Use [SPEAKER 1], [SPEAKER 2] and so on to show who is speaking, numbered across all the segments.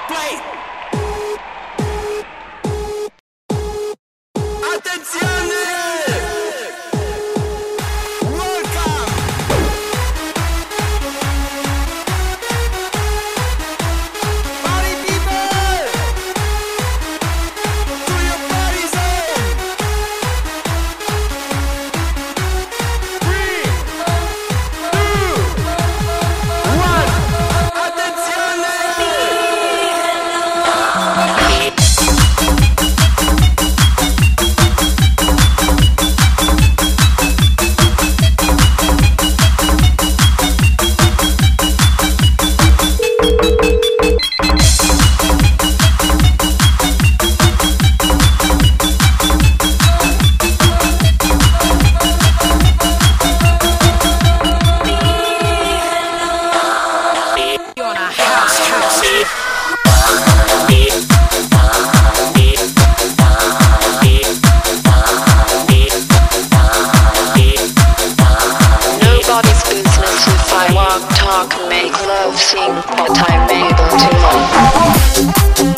[SPEAKER 1] Play. Attenzione! Welcome! Party people! To your party zone! 3, 2, 1! Attenzione!
[SPEAKER 2] Nobody's business if I walk, talk, make love, sing, but I'm able to love.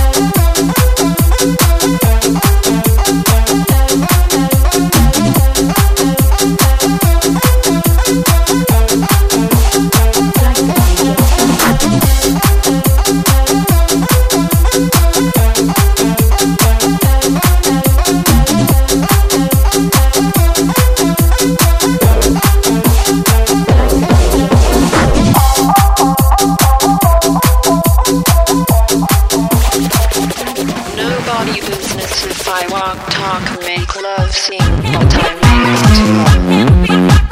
[SPEAKER 2] Nobody business if I walk, talk, make love, sing, but I'm able to love.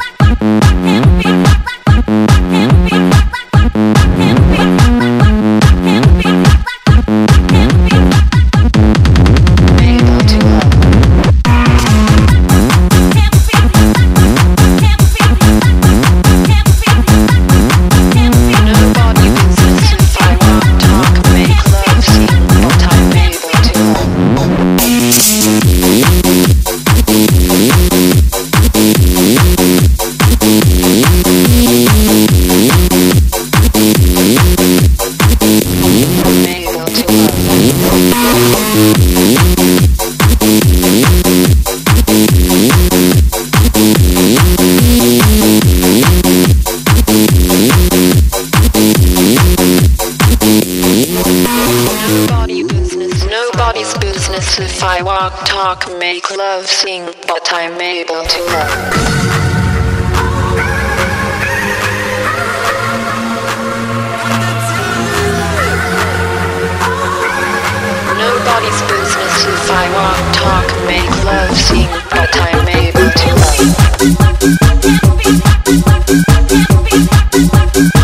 [SPEAKER 2] Able to love. Nobody business if I walk, talk, make love, sing, but I'm able to love. I'm able to Nobody's business if I walk, talk, make love, sing, but I'm able to love. Nobody's business if I walk, talk, make love, sing, but I'm able to love.